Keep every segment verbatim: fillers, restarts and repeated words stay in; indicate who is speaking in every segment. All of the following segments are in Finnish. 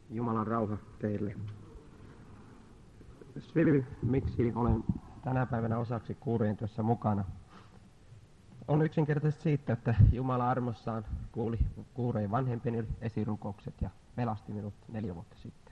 Speaker 1: Jumalan rauha teille. Syy, miksi olen tänä päivänä osaksi kuurien työssä mukana, on yksinkertaisesti siitä, että Jumala armossaan kuuli kuureen vanhempien esirukoukset ja pelasti minut neljä vuotta sitten.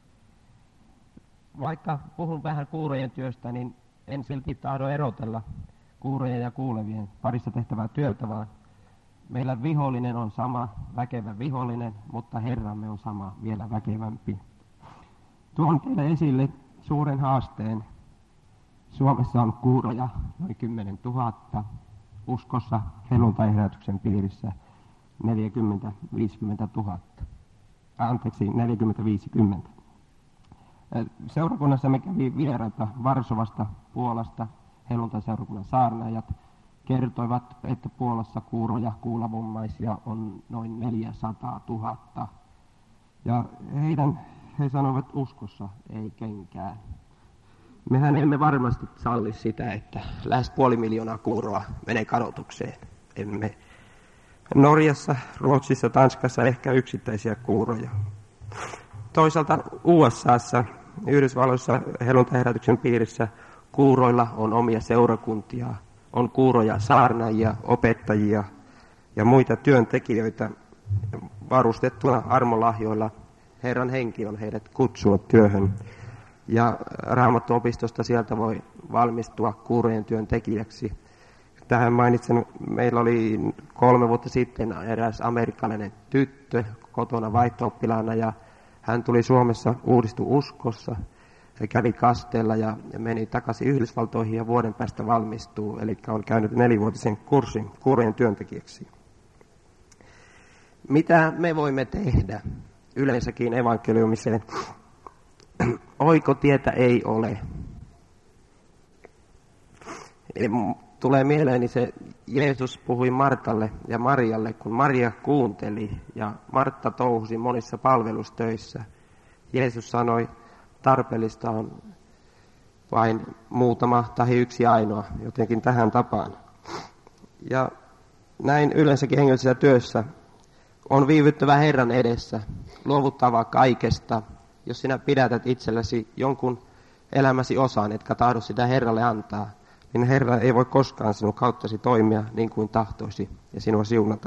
Speaker 1: Vaikka puhun vähän kuurojen työstä, niin en silti tahdo erotella kuurojen ja kuulevien parissa tehtävää työtä, vaan meillä vihollinen on sama, väkevä vihollinen, mutta Herramme on sama, vielä väkevämpi. Tuon teille esille suuren haasteen. Suomessa on kuuroja noin kymmenen tuhatta, uskossa helluntai-herätyksen piirissä neljäkymmentä viisikymmentä tuhatta. Anteeksi, neljäkymmentä viisikymmentä. Seurakunnassa me kävi vieraita Varsovasta, Puolasta, helluntai-seurakunnan saarnaajat kertoivat, että Puolassa kuuroja kuulavammaisia on noin neljäsataa tuhatta. Ja heidän, he sanoivat uskossa ei kenkään. Mehän emme varmasti salli sitä, että lähes puoli miljoonaa kuuroa menee kadotukseen. Emme. Norjassa, Ruotsissa, Tanskassa ehkä yksittäisiä kuuroja. Toisaalta U S A:ssa, Yhdysvalloissa helluntai-herätyksen piirissä kuuroilla on omia seurakuntia, on kuuroja saarnaajia, opettajia ja muita työntekijöitä varustettuna armolahjoilla. Herran henki on heidät kutsunut työhön. Ja Raamattuopistosta sieltä voi valmistua kuurojen työntekijäksi. Tähän mainitsen, meillä oli kolme vuotta sitten eräs amerikkalainen tyttö kotona vaihto-oppilaana ja hän tuli Suomessa, uudistui uskossa, ja kävi kasteella ja meni takaisin Yhdysvaltoihin ja vuoden päästä valmistuu, eli on käynyt nelivuotisen kurssin kuurojen työntekijäksi. Mitä me voimme tehdä yleensäkin evankeliumiseen? Oikotietä ei ole. Eli tulee mieleeni se, Jeesus puhui Martalle ja Marialle, kun Maria kuunteli ja Martta touhusi monissa palvelustöissä. Jeesus sanoi, tarpeellista on vain muutama tai yksi ainoa, jotenkin tähän tapaan. Ja näin yleensäkin hengellisessä työssä on viivyttävä Herran edessä, luovuttava kaikesta. Jos sinä pidätät itsellesi jonkun elämäsi osan, etkä tahdo sitä Herralle antaa, niin Herra ei voi koskaan sinun kauttasi toimia niin kuin tahtoisi ja sinua siunata.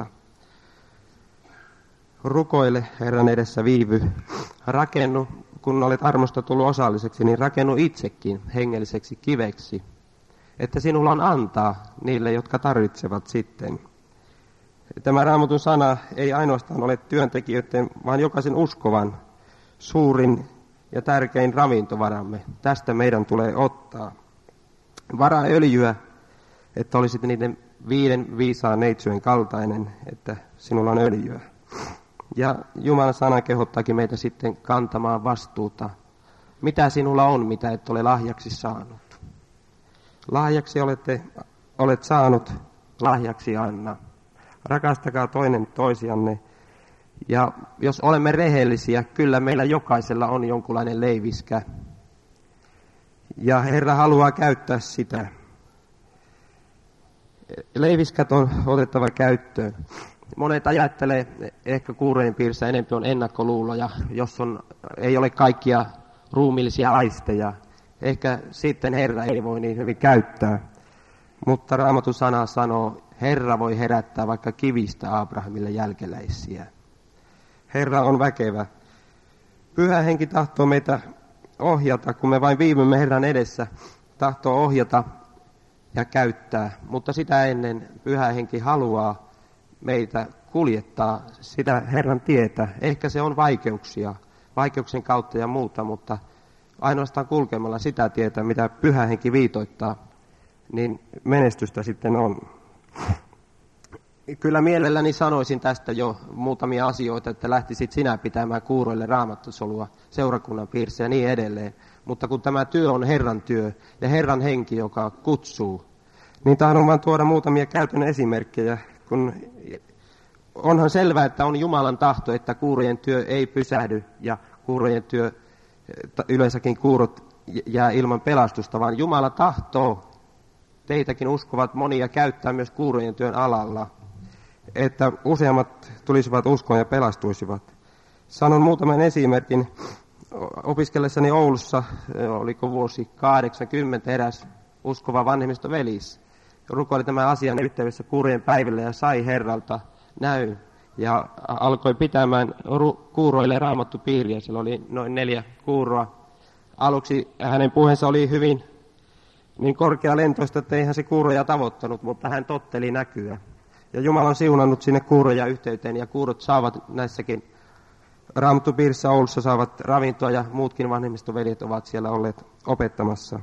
Speaker 1: Rukoile Herran edessä, viivy. Rakennu, kun olet armosta tullut osalliseksi, niin rakennu itsekin hengelliseksi kiveksi, että sinulla on antaa niille, jotka tarvitsevat sitten. Tämä Raamatun sana ei ainoastaan ole työntekijöiden, vaan jokaisen uskovan suurin ja tärkein ravintovaramme. Tästä meidän tulee ottaa. Varaa öljyä, että olisit niiden viiden viisaan neitsyön kaltainen, että sinulla on öljyä. Ja Jumalan sana kehottaakin meitä sitten kantamaan vastuuta. Mitä sinulla on, mitä et ole lahjaksi saanut? Lahjaksi olette, olet saanut, lahjaksi anna. Rakastakaa toinen toisianne. Ja jos olemme rehellisiä, kyllä meillä jokaisella on jonkunlainen leiviskä. Ja Herra haluaa käyttää sitä. Leiviskät on otettava käyttöön. Monet ajattelee, ehkä kuurojen piirissä enemmän on ennakkoluuloja, jos on, ei ole kaikkia ruumiillisia aisteja. Ehkä sitten Herra ei voi niin hyvin käyttää. Mutta Raamatun sana sanoo, Herra voi herättää vaikka kivistä Abrahamille jälkeläisiä. Herra on väkevä. Pyhä henki tahtoo meitä ohjata, kun me vain viivymme Herran edessä, tahtoo ohjata ja käyttää. Mutta sitä ennen Pyhä henki haluaa meitä kuljettaa sitä Herran tietä. Ehkä se on vaikeuksia, vaikeuksien kautta ja muuta, mutta ainoastaan kulkemalla sitä tietä, mitä Pyhä henki viitoittaa, niin menestystä sitten on. Kyllä mielelläni sanoisin tästä jo muutamia asioita, että lähtisit sinä pitämään kuuroille raamattosolua seurakunnan piirissä ja niin edelleen. Mutta kun tämä työ on Herran työ ja Herran henki, joka kutsuu, niin tahdon vain tuoda muutamia käytännön esimerkkejä, kun onhan selvää, että on Jumalan tahto, että kuurojen työ ei pysähdy ja kuurojen työ, yleensäkin kuurot jää ilman pelastusta, vaan Jumala tahtoo teitäkin uskovat monia käyttää myös kuurojen työn alalla, että useammat tulisivat uskoon ja pelastuisivat. Sanon muutaman esimerkin. Opiskellessani Oulussa, oliko vuosi kahdeksankymmentä, eräs uskova vanhemmistovelis rukoili tämän asian yhteydessä kuurojen päivillä ja sai Herralta näyn. Ja alkoi pitämään kuuroille raamattupiiriä. Siellä oli noin neljä kuuroa. Aluksi hänen puheensa oli hyvin niin korkealentoista, että eihän se kuuroja tavoittanut, mutta hän totteli näkyä. Ja Jumala on siunannut sinne kuuroja yhteyteen, ja kuurot saavat näissäkin raamattupiirissä Oulussa saavat ravintoa, ja muutkin vanhemmistoveljet ovat siellä olleet opettamassa.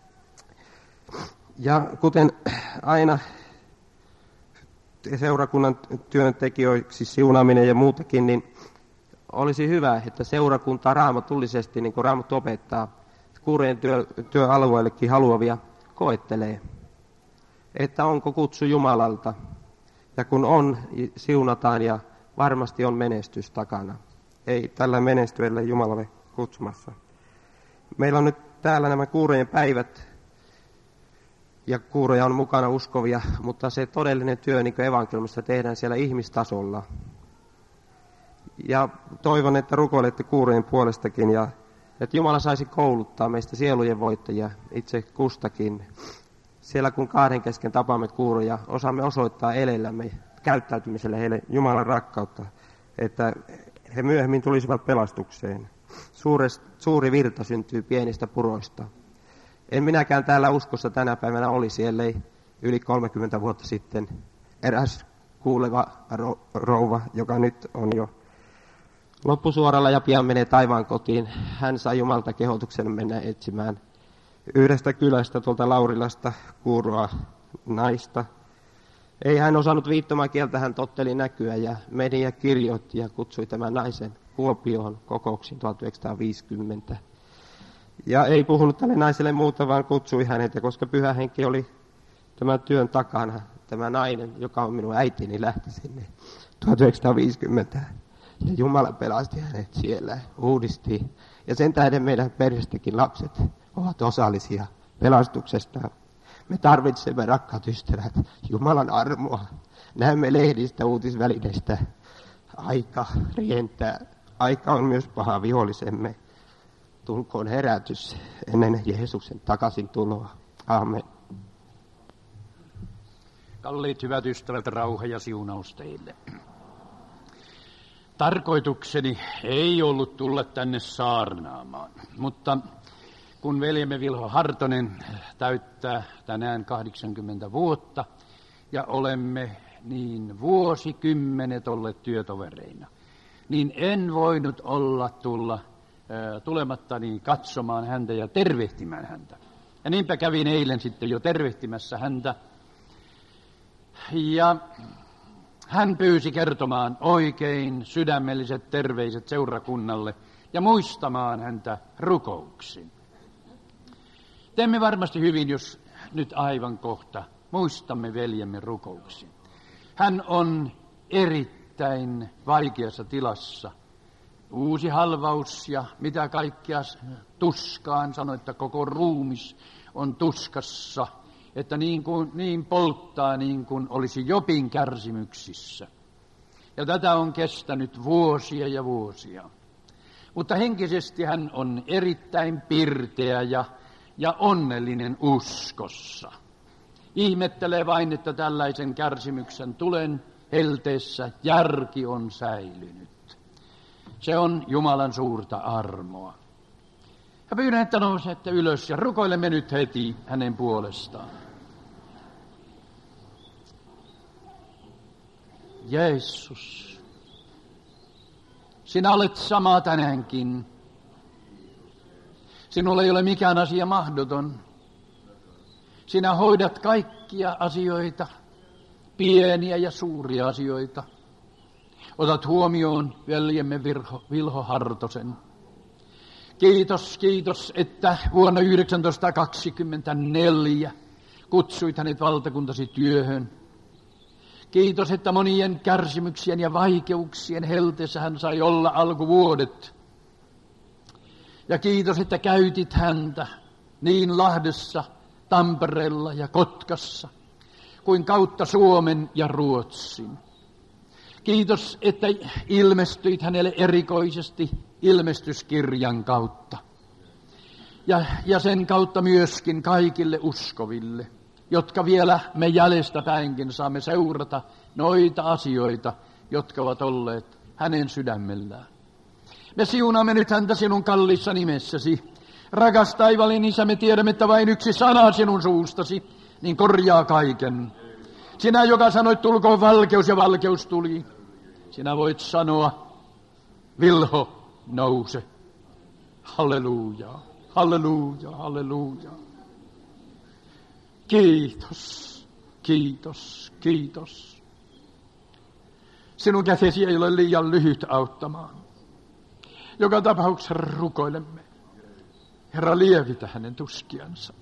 Speaker 1: Ja kuten aina seurakunnan työntekijöiksi siunaaminen ja muutakin, niin olisi hyvä, että seurakunta raamatullisesti, niin kuin Raamattu opettaa, kuurojen työ, työalueellekin haluavia koettelee, että onko kutsu Jumalalta. Ja kun on, siunataan ja varmasti on menestys takana. Ei tällä menestyellä Jumalalle kutsumassa. Meillä on nyt täällä nämä kuurojen päivät, ja kuuroja on mukana uskovia, mutta se todellinen työ, niin kuin evankeliumissa tehdään siellä ihmistasolla. Ja toivon, että rukoilette kuurojen puolestakin, ja että Jumala saisi kouluttaa meistä sielujen voittajia itse kustakin. Siellä kun kahden kesken tapaamme kuuroja, osaamme osoittaa elellämme käyttäytymiselle heille Jumalan rakkautta, että he myöhemmin tulisivat pelastukseen. Suures, suuri virta syntyy pienistä puroista. En minäkään täällä uskossa tänä päivänä olisi, ellei yli kolmekymmentä vuotta sitten eräs kuuleva rouva, joka nyt on jo loppusuoralla ja pian menee taivaan kotiin. Hän sai Jumalta kehotuksen mennä etsimään yhdestä kylästä tuolta Laurilasta kuuroa naista. Ei hän osannut viittomakieltä, hän totteli näkyä ja meni ja kirjoitti ja kutsui tämän naisen Kuopioon kokouksiin tuhatyhdeksänsataaviisikymmentä. Ja ei puhunut tälle naiselle muuta, vaan kutsui hänet, ja koska Pyhä Henki oli tämän työn takana, tämä nainen, joka on minun äitini, lähti sinne tuhatyhdeksänsataaviisikymmentä. Ja Jumala pelasti hänet siellä, uudisti. Ja sen tähden meidän perheestäkin lapset ovat osallisia pelastuksesta. Me tarvitsemme, rakkaat ystävät, Jumalan armoa. Näemme lehdistä, uutisvälineistä. Aika rientää. Aika on myös paha vihollisemme. Tulkoon herätys ennen Jeesuksen takaisin tuloa. Aamen.
Speaker 2: Kalliit hyvät ystävät, rauha ja siunaus teille. Tarkoitukseni ei ollut tulla tänne saarnaamaan, mutta kun veljemme Vilho Hartonen täyttää tänään kahdeksankymmentä vuotta ja olemme niin vuosikymmenet olleet työtovereina, niin en voinut olla tulla tulematta niin katsomaan häntä ja tervehtimään häntä. Ja niinpä kävin eilen sitten jo tervehtimässä häntä. Ja hän pyysi kertomaan oikein sydämelliset terveiset seurakunnalle ja muistamaan häntä rukouksin. Teemme varmasti hyvin, jos nyt aivan kohta muistamme veljemme rukouksin. Hän on erittäin vaikeassa tilassa. Uusi halvaus ja mitä kaikkea tuskaan, sanoi, että koko ruumis on tuskassa, että niin, kuin, niin polttaa niin kuin olisi Jobin kärsimyksissä. Ja tätä on kestänyt vuosia ja vuosia. Mutta henkisesti hän on erittäin pirteä ja, ja onnellinen uskossa. Ihmettelee vain, että tällaisen kärsimyksen tulen helteessä järki on säilynyt. Se on Jumalan suurta armoa. Ja pyydän, että nousette ylös ja rukoilemme nyt heti hänen puolestaan. Jeesus, sinä olet sama tänäänkin. Sinulle ei ole mikään asia mahdoton. Sinä hoidat kaikkia asioita, pieniä ja suuria asioita. Otat huomioon veljemme Vilho, Vilho Hartosen. Kiitos, kiitos, että vuonna yhdeksäntoistasataakaksikymmentäneljä kutsuit hänet valtakuntasi työhön. Kiitos, että monien kärsimyksien ja vaikeuksien helteessä hän sai olla alkuvuodet. Ja kiitos, että käytit häntä niin Lahdessa, Tampereella ja Kotkassa kuin kautta Suomen ja Ruotsin. Kiitos, että ilmestyit hänelle erikoisesti ilmestyskirjan kautta. Ja, ja sen kautta myöskin kaikille uskoville, jotka vielä me jäljestäpäinkin saamme seurata noita asioita, jotka ovat olleet hänen sydämellään. Me siunaamme nyt häntä sinun kalliissa nimessäsi. Rakas taivallinen Isä, me tiedämme, että vain yksi sana sinun suustasi, niin korjaa kaiken. Sinä, joka sanoit, tulkoon valkeus, ja valkeus tuli. Sinä voit sanoa, Vilho, nouse. Halleluja, halleluja, halleluja. Kiitos, kiitos, kiitos. Sinun kätesi ei ole liian lyhyt auttamaan. Joka tapauksessa rukoilemme. Herra, lievitä hänen tuskiansa.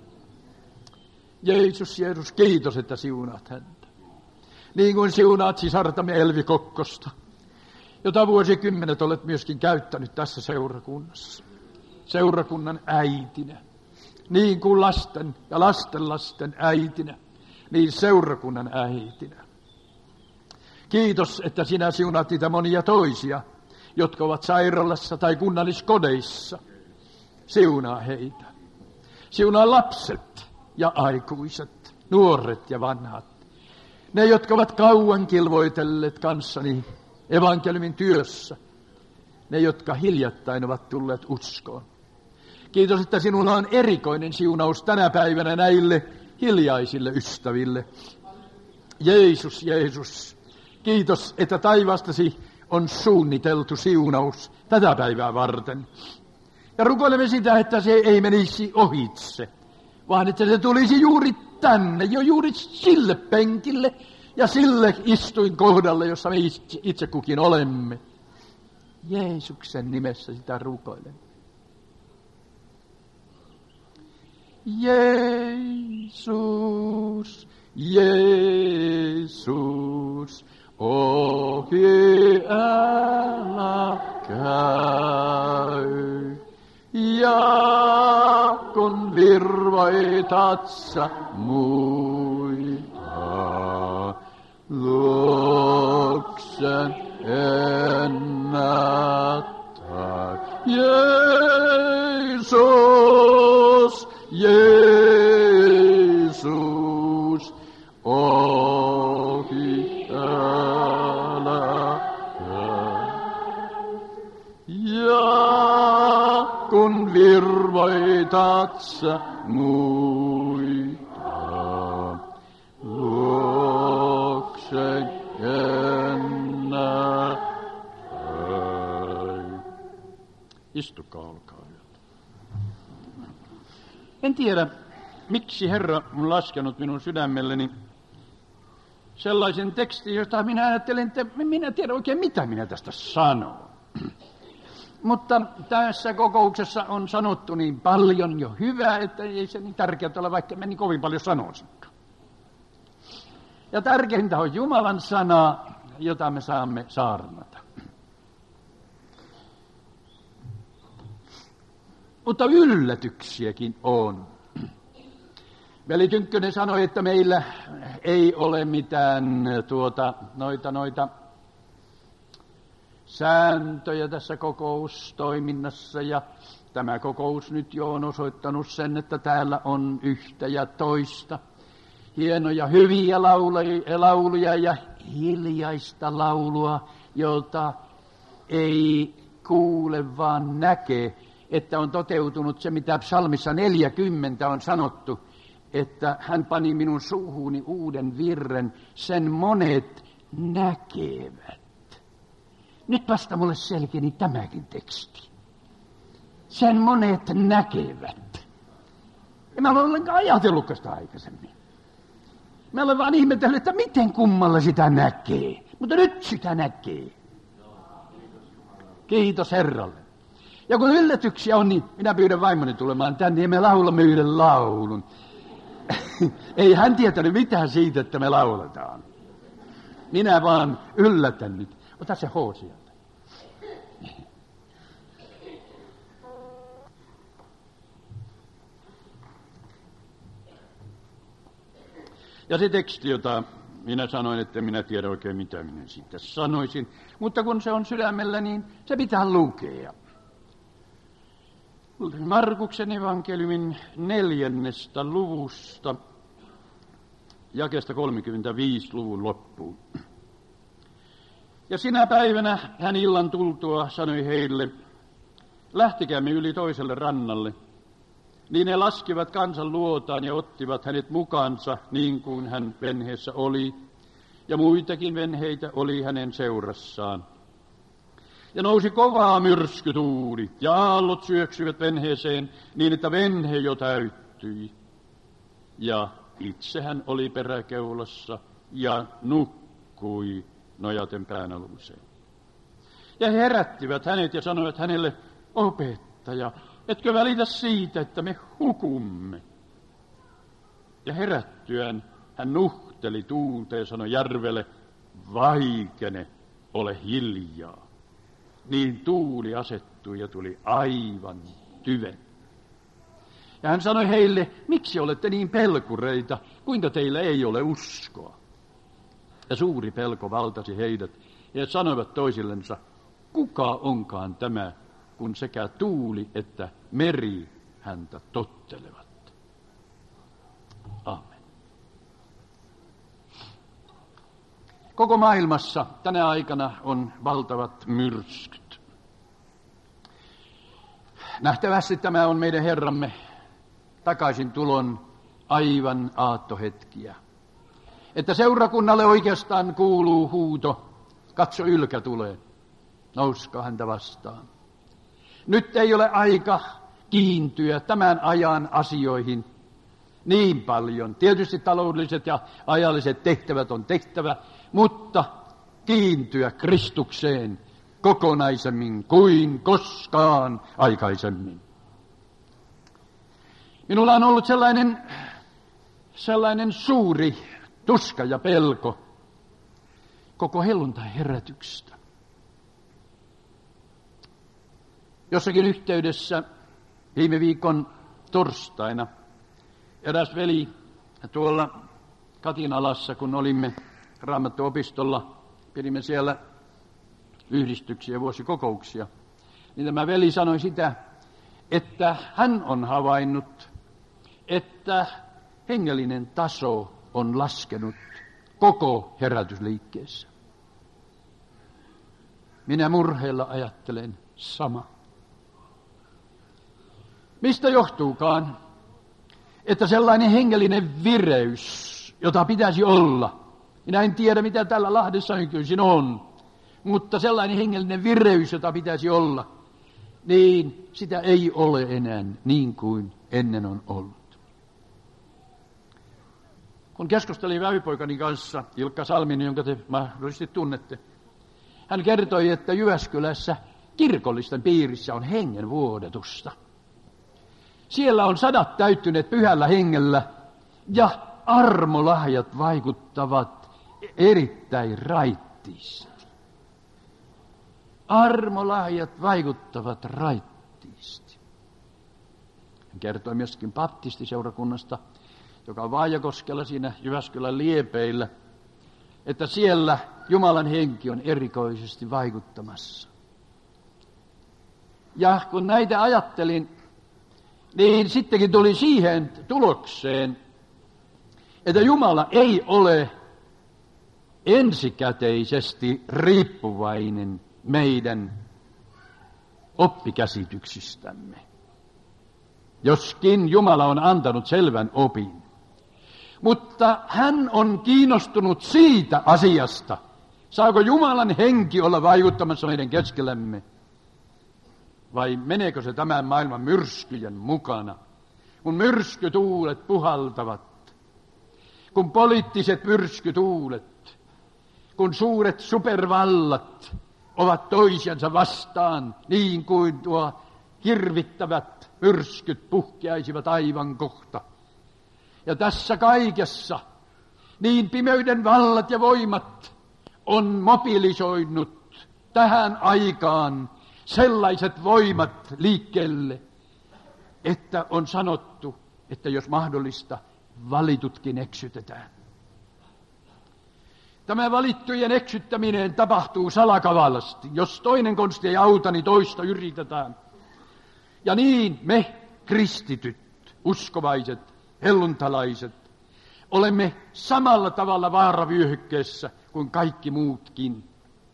Speaker 2: Jeesus, Jeesus, kiitos, että siunaat häntä. Niin kuin siunaat sisartamme Elvi Kokkosta, jota vuosikymmenet olet myöskin käyttänyt tässä seurakunnassa. Seurakunnan äitinä. Niin kuin lasten ja lastenlasten äitinä, niin seurakunnan äitinä. Kiitos, että sinä siunaat niitä monia toisia, jotka ovat sairaalassa tai kunnalliskodeissa. Siunaa heitä. Siunaa lapset ja aikuiset, nuoret ja vanhat. Ne, jotka ovat kauan kilvoitelleet kanssani evankeliumin työssä. Ne, jotka hiljattain ovat tulleet uskoon. Kiitos, että sinulla on erikoinen siunaus tänä päivänä näille hiljaisille ystäville. Jeesus, Jeesus, kiitos, että taivaastasi on suunniteltu siunaus tätä päivää varten. Ja rukoilemme sitä, että se ei menisi ohitse, vaan että se tulisi juuri tänne, jo juuri sille penkille ja sille istuinkohdalle, jossa me itse, itse kukin olemme. Jeesuksen nimessä sitä rukoilemme. Jeesus, Jeesus, ohi älä käy. Ja kun virvoitat sä muita, luoksen ennättää. Jeesus, Jeesus, ohi älä käy. Ja kun virvoitat sä muita, luokse ennättää. Istukaa, olkaa hyvä. En tiedä, miksi Herra on laskenut minun sydämelleni sellaisen tekstin, jota minä ajattelen, että minä tiedän oikein, mitä minä tästä sanon. Mutta tässä kokouksessa on sanottu niin paljon jo hyvää, että ei se niin tärkeää ole, vaikka mä niin kovin paljon sanoisinkaan. Ja tärkeintä on Jumalan sana, jota me saamme saarnata. Mutta yllätyksiäkin on. Veli Tynkkönen sanoi, että meillä ei ole mitään tuota, noita, noita sääntöjä tässä kokoustoiminnassa, ja tämä kokous nyt jo on osoittanut sen, että täällä on yhtä ja toista. Hienoja, hyviä lauluja ja hiljaista laulua, jota ei kuule, vaan näkee, että on toteutunut se, mitä psalmissa neljäkymmentä on sanottu, että hän pani minun suuhuni uuden virren, sen monet näkevät. Nyt vasta mulle selkeni tämäkin teksti. Sen monet näkevät. En mä ole ollenkaan ajatellutkaan sitä aikaisemmin. Mä olen vaan ihmetellyt, että miten kummalla sitä näkee. Mutta nyt sitä näkee. Kiitos Herralle. Ja kun yllätyksiä on, niin minä pyydän vaimoni tulemaan tänne ja me laulamme yhden laulun. Ei hän tietänyt mitään siitä, että me lauletaan. Minä vaan yllätän nyt. Ota se H sieltä. Ja se teksti, jota minä sanoin, että minä tiedä oikein mitä minä siitä sanoisin. Mutta kun se on sydämellä, niin se pitää lukea. Markuksen evankeliumin neljännestä luvusta, jakeesta kolmekymmentäviisi luvun loppuun. Ja sinä päivänä hän illan tultua sanoi heille, lähtikäämme yli toiselle rannalle. Niin he laskivat kansan luotaan ja ottivat hänet mukaansa niin kuin hän venheessä oli, ja muitakin venheitä oli hänen seurassaan. Ja nousi kovaa myrskytuuli, ja aallot syöksyivät venheeseen niin, että venhe jo täyttyi. Ja itse hän oli peräkeulassa ja nukkui nojaten päänaluseen. Ja he herättivät hänet ja sanoivat hänelle, opettaja, etkö välitä siitä, että me hukumme? Ja herättyään hän nuhteli tuulta ja sanoi järvelle, vaikene, ole hiljaa. Niin tuuli asettui ja tuli aivan tyven. Ja hän sanoi heille, miksi olette niin pelkureita, kuinka teillä ei ole uskoa? Ja suuri pelko valtasi heidät, ja he sanoivat toisillensa, kuka onkaan tämä, kun sekä tuuli että meri häntä tottelevat. Aamen. Koko maailmassa tänä aikana on valtavat myrskyt. Nähtävästi tämä on meidän Herramme takaisin tulon aivan aattohetkiä. Että seurakunnalle oikeastaan kuuluu huuto, katso ylkä tulee, nouskaa häntä vastaan. Nyt ei ole aika kiintyä tämän ajan asioihin niin paljon. Tietysti taloudelliset ja ajalliset tehtävät on tehtävä, mutta kiintyä Kristukseen kokonaisemmin kuin koskaan aikaisemmin. Minulla on ollut sellainen, sellainen suuri tuska ja pelko koko helluntai-herätyksestä. Jossakin yhteydessä viime viikon torstaina eräs veli tuolla Katinalassa, kun olimme Raamattuopistolla, pidimme siellä yhdistyksiä ja vuosikokouksia, niin tämä veli sanoi sitä, että hän on havainnut, että hengellinen taso on laskenut koko herätysliikkeessä. Minä murheella ajattelen sama. Mistä johtuukaan, että sellainen hengellinen vireys, jota pitäisi olla, minä en tiedä mitä tällä Lahdessa nykyisin on, mutta sellainen hengellinen vireys, jota pitäisi olla, niin sitä ei ole enää niin kuin ennen on ollut. Kun keskustelin vävypoikani kanssa, Ilkka Salminen, jonka te mahdollisesti tunnette, hän kertoi, että Jyväskylässä kirkollisten piirissä on hengenvuodetusta. Siellä on sadat täyttyneet pyhällä hengellä ja armolahjat vaikuttavat erittäin raittiisti. Armolahjat vaikuttavat raittiisti. Hän kertoi myöskin baptistiseurakunnasta, joka on Vaajakoskella siinä Jyväskylän liepeillä, että siellä Jumalan henki on erikoisesti vaikuttamassa. Ja kun näitä ajattelin, niin sittenkin tuli siihen tulokseen, että Jumala ei ole ensikäteisesti riippuvainen meidän oppikäsityksistämme. Joskin Jumala on antanut selvän opin. Mutta hän on kiinnostunut siitä asiasta, saako Jumalan henki olla vaikuttamassa meidän keskellämme, vai meneekö se tämän maailman myrskyjen mukana? Kun myrskytuulet puhaltavat, kun poliittiset myrskytuulet, kun suuret supervallat ovat toisiansa vastaan, niin kuin tuo hirvittävät myrskyt puhkeaisivat aivan kohta. Ja tässä kaikessa niin pimeyden vallat ja voimat on mobilisoinut tähän aikaan sellaiset voimat liikkeelle, että on sanottu, että jos mahdollista, valitutkin eksytetään. Tämä valittujen eksyttäminen tapahtuu salakavalasti. Jos toinen konsti ei auta, niin toista yritetään. Ja niin me kristityt, uskovaiset, helluntalaiset, olemme samalla tavalla vaaravyöhykkeessä kuin kaikki muutkin.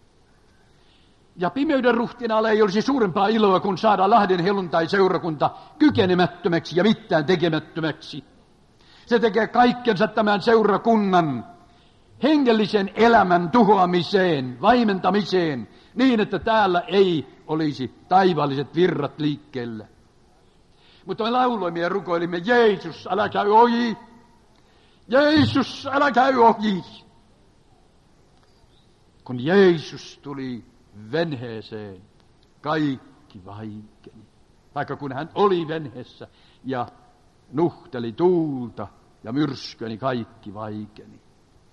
Speaker 2: Ja pimeyden ruhtinaalle ei olisi suurempaa iloa, kun saada Lahden helluntai-seurakunta kykenemättömäksi ja mitään tekemättömäksi. Se tekee kaikkensa tämän seurakunnan hengellisen elämän tuhoamiseen, vaimentamiseen, niin että täällä ei olisi taivaalliset virrat liikkeellä. Mutta me lauloimme ja rukoilimme, Jeesus, älä käy ohi. Jeesus, älä käy ohi. Kun Jeesus tuli venheeseen, kaikki vaikeni. Vaikka kun hän oli venheessä ja nuhteli tuulta ja myrskyä, niin kaikki vaikeni.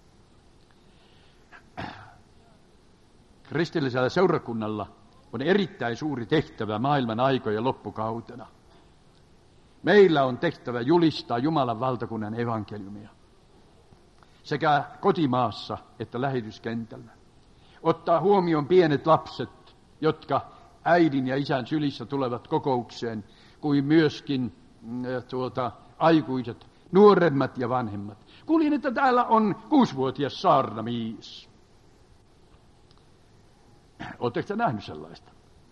Speaker 2: Kristillisellä seurakunnalla on erittäin suuri tehtävä maailman aikojen loppukautena. Meillä on tehtävä julistaa Jumalan valtakunnan evankeliumia sekä kotimaassa että lähetyskentällä. Ottaa huomioon pienet lapset, jotka äidin ja isän sylissä tulevat kokoukseen, kuin myöskin tuota, aikuiset, nuoremmat ja vanhemmat. Kuulin, että täällä on kuusivuotias saarnamies. Oletteko te nähnyt sellaista?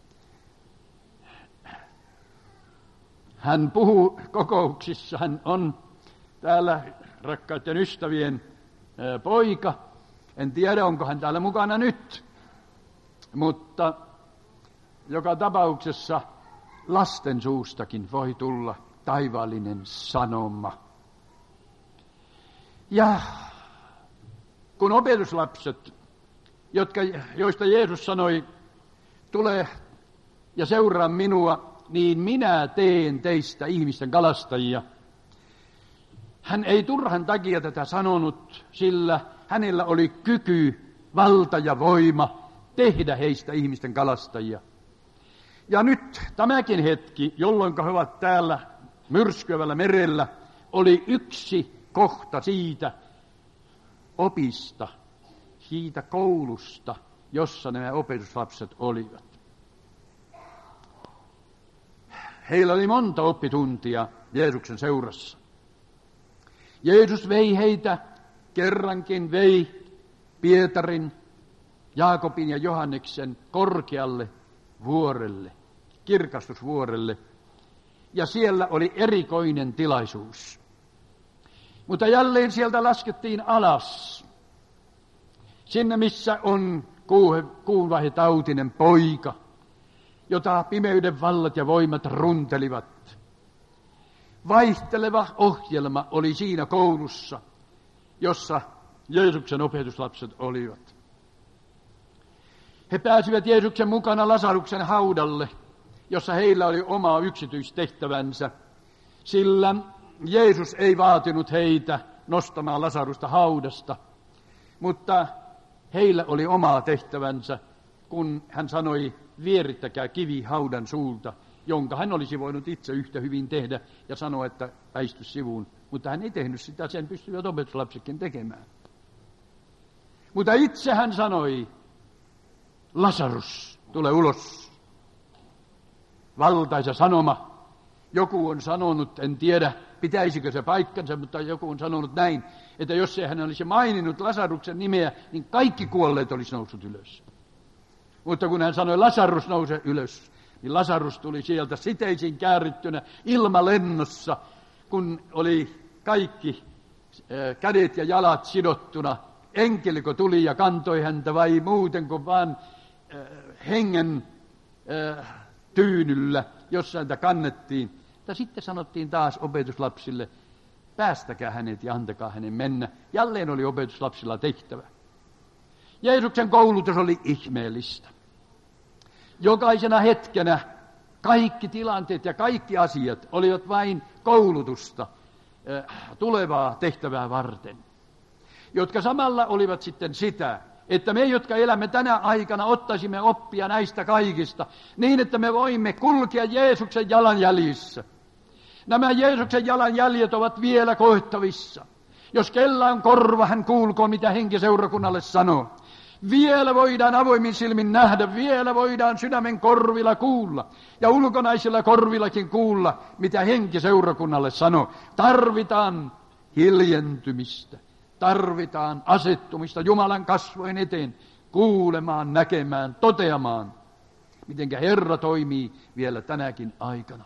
Speaker 2: Hän puhuu kokouksissa, hän on täällä rakkaiden ystävien poika. En tiedä, onko hän täällä mukana nyt, mutta joka tapauksessa lasten suustakin voi tulla taivaallinen sanoma. Ja kun opetuslapset, jotka, joista Jeesus sanoi, tule ja seuraa minua, niin minä teen teistä ihmisten kalastajia. Hän ei turhan takia tätä sanonut, sillä hänellä oli kyky, valta ja voima tehdä heistä ihmisten kalastajia. Ja nyt tämäkin hetki, jolloin he ovat täällä myrskyävällä merellä, oli yksi kohta siitä opista, siitä koulusta, jossa nämä opetuslapset olivat. Heillä oli monta oppituntia Jeesuksen seurassa. Jeesus vei heitä, kerrankin vei Pietarin, Jaakobin ja Johanneksen korkealle vuorelle, kirkastusvuorelle, ja siellä oli erikoinen tilaisuus. Mutta jälleen sieltä laskettiin alas, sinne missä on kuunvahitautinen poika, jota pimeyden vallat ja voimat runtelivat. Vaihteleva ohjelma oli siinä koulussa, jossa Jeesuksen opetuslapset olivat. He pääsivät Jeesuksen mukana Lasaruksen haudalle, jossa heillä oli oma yksityistehtävänsä, sillä Jeesus ei vaatinut heitä nostamaan Lasarusta haudasta, mutta heillä oli oma tehtävänsä, kun hän sanoi, vierittäkää kivi haudan suulta, jonka hän olisi voinut itse yhtä hyvin tehdä ja sanoa, että väisty sivuun. Mutta hän ei tehnyt sitä, sen pystyvät opetuslapsetkin tekemään. Mutta itse hän sanoi, Lasarus, tule ulos. Valtaisa sanoma. Joku on sanonut, en tiedä pitäisikö se paikkansa, mutta joku on sanonut näin, että jos ei hän olisi maininnut Lasaruksen nimeä, niin kaikki kuolleet olisi noussut ylös. Mutta kun hän sanoi, Lasarus nouse ylös, niin Lasarus tuli sieltä siteisiin käärittynä ilmalennossa, kun oli kaikki äh, kädet ja jalat sidottuna. Enkelikö tuli ja kantoi häntä vai muuten kuin vaan äh, hengen äh, tyynyllä, jossa häntä kannettiin. Ja sitten sanottiin taas opetuslapsille, päästäkää hänet ja antakaa hänen mennä. Jälleen oli opetuslapsilla tehtävä. Jeesuksen koulutus oli ihmeellistä. Jokaisena hetkenä kaikki tilanteet ja kaikki asiat olivat vain koulutusta tulevaa tehtävää varten, jotka samalla olivat sitten sitä, että me, jotka elämme tänä aikana, ottaisimme oppia näistä kaikista niin, että me voimme kulkea Jeesuksen jalanjäljissä. Nämä Jeesuksen jalanjäljet ovat vielä koettavissa. Jos kellä on korva, hän kuulkoon, mitä henki seurakunnalle sanoo. Vielä voidaan avoimin silmin nähdä, vielä voidaan sydämen korvilla kuulla ja ulkonaisilla korvillakin kuulla, mitä henki seurakunnalle sanoo. Tarvitaan hiljentymistä, tarvitaan asettumista Jumalan kasvojen eteen, kuulemaan, näkemään, toteamaan, mitenkä Herra toimii vielä tänäkin aikana.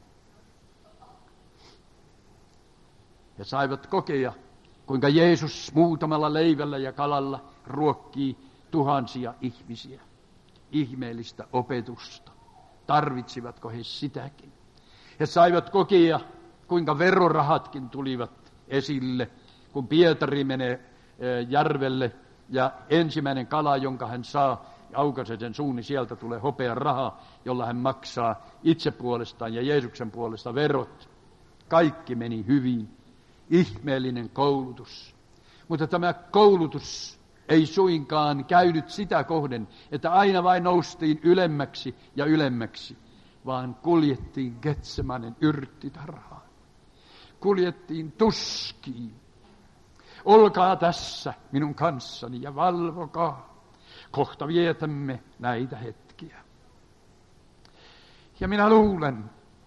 Speaker 2: He saivat kokea, kuinka Jeesus muutamalla leivällä ja kalalla ruokkii tuhansia ihmisiä. Ihmeellistä opetusta. Tarvitsivatko he sitäkin? He saivat kokea, kuinka verorahatkin tulivat esille, kun Pietari menee järvelle ja ensimmäinen kala, jonka hän saa, aukaisee sen suun, niin sieltä tulee hopean raha, jolla hän maksaa itse puolestaan ja Jeesuksen puolesta verot. Kaikki meni hyvin. Ihmeellinen koulutus. Mutta tämä koulutus ei suinkaan käynyt sitä kohden, että aina vain noustiin ylemmäksi ja ylemmäksi, vaan kuljettiin Getsemanen yrttitarhaan. Kuljettiin tuskiin. Olkaa tässä minun kanssani ja valvokaa. Kohta vietämme näitä hetkiä. Ja minä luulen,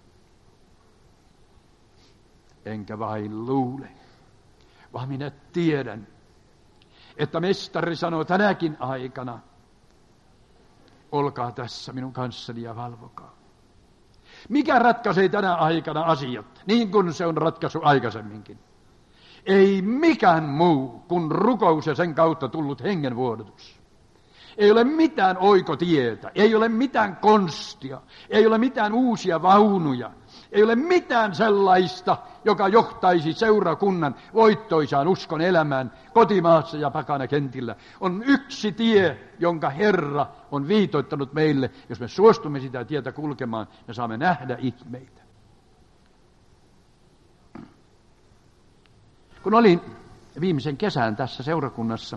Speaker 2: enkä vain luule, vaan minä tiedän, että mestari sanoo tänäkin aikana, olkaa tässä minun kanssani ja valvokaa. Mikä ratkaisee tänä aikana asiat, niin kuin se on ratkaisu aikaisemminkin? Ei mikään muu kuin rukous ja sen kautta tullut hengenvuodatus. Ei ole mitään oikotietä, ei ole mitään konstia, ei ole mitään uusia vaunuja, ei ole mitään sellaista, joka johtaisi seurakunnan voittoisaan uskon elämään kotimaassa ja pakanakentillä. On yksi tie, jonka Herra on viitoittanut meille. Jos me suostumme sitä tietä kulkemaan, me saamme nähdä ihmeitä. Kun olin viimeisen kesän tässä seurakunnassa,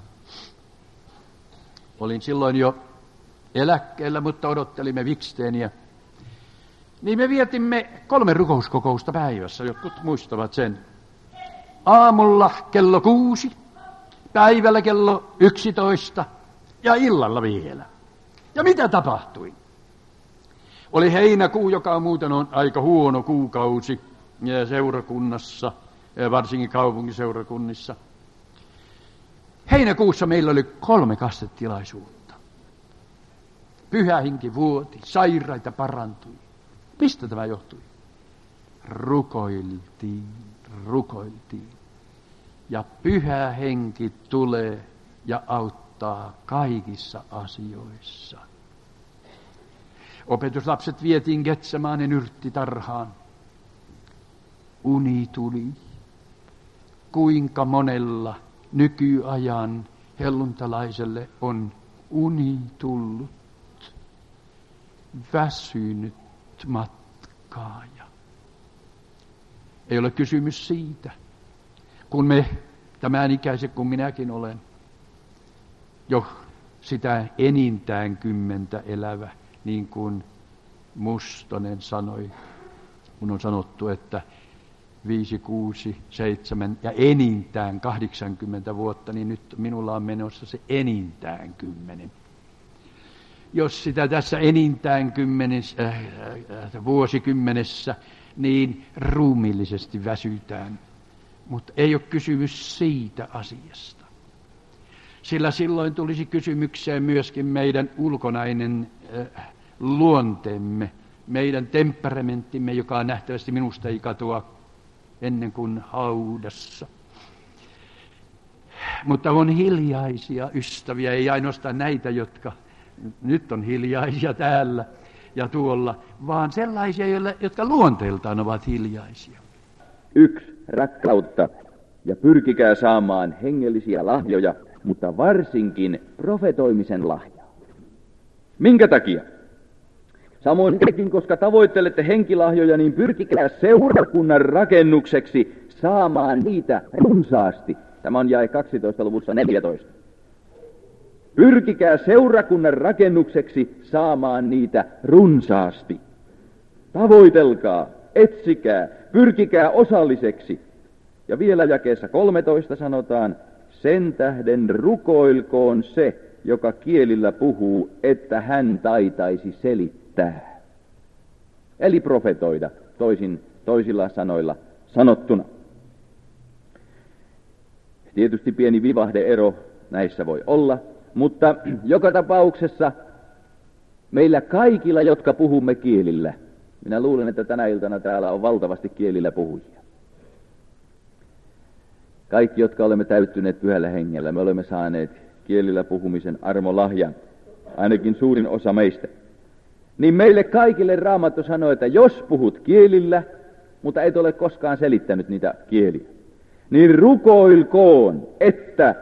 Speaker 2: olin silloin jo eläkkeellä, mutta odottelimme Viksteeniä. Niin me vietimme kolme rukouskokousta päivässä, jotkut muistavat sen. Aamulla kello kuusi, päivällä kello yksitoista ja illalla vielä. Ja mitä tapahtui? Oli heinäkuu, joka muuten on aika huono kuukausi seurakunnassa, varsinkin kaupunkiseurakunnissa. Heinäkuussa meillä oli kolme kastetilaisuutta. Pyhä henki vuoti, sairaita parantui. Mistä tämä johtui? Rukoiltiin, rukoiltiin. Ja pyhä henki tulee ja auttaa kaikissa asioissa. Opetuslapset vietiin Getsemanen yrttitarhaan. Uni tuli. Kuinka monella nykyajan helluntalaiselle on uni tullut, väsynyt matkaaja. Ei ole kysymys siitä, kun me, tämän ikäiset kuin minäkin olen, jo sitä enintään kymmentä elävä, niin kuin Mustonen sanoi, kun on sanottu, että viisi, kuusi, seitsemän ja enintään kahdeksankymmentä vuotta, niin nyt minulla on menossa se enintään kymmenen. Jos sitä tässä enintään kymmenessä, äh, vuosikymmenessä, niin ruumiillisesti väsytään. Mutta ei ole kysymys siitä asiasta. Sillä silloin tulisi kysymykseen myöskin meidän ulkonainen äh, luonteemme, meidän temperamenttimme, joka on nähtävästi minusta ei katoa ennen kuin haudassa. Mutta on hiljaisia ystäviä, ei ainoastaan näitä, jotka nyt on hiljaisia täällä ja tuolla, vaan sellaisia, jotka luonteeltaan ovat hiljaisia.
Speaker 3: Yksi, rakkautta, ja pyrkikää saamaan hengellisiä lahjoja, mutta varsinkin profetoimisen lahjaa. Minkä takia? Samoin tekin, koska tavoittelette henkilahjoja, niin pyrkikää seurakunnan rakennukseksi saamaan niitä runsaasti. Tämä on jae kaksitoista luvussa neljätoista. Pyrkikää seurakunnan rakennukseksi saamaan niitä runsaasti. Tavoitelkaa, etsikää, pyrkikää osalliseksi. Ja vielä jakeessa kolmetoista sanotaan, sen tähden rukoilkoon se, joka kielillä puhuu, että hän taitaisi selittää. Eli profetoida, toisin, toisilla sanoilla sanottuna. Tietysti pieni vivahdeero näissä voi olla, mutta joka tapauksessa meillä kaikilla, jotka puhumme kielillä, minä luulen, että tänä iltana täällä on valtavasti kielillä puhujia. Kaikki, jotka olemme täyttyneet pyhällä hengellä, me olemme saaneet kielillä puhumisen armolahjan, ainakin suurin osa meistä. Niin meille kaikille Raamattu sanoo, että jos puhut kielillä, mutta et ole koskaan selittänyt niitä kieliä, niin rukoilkoon, että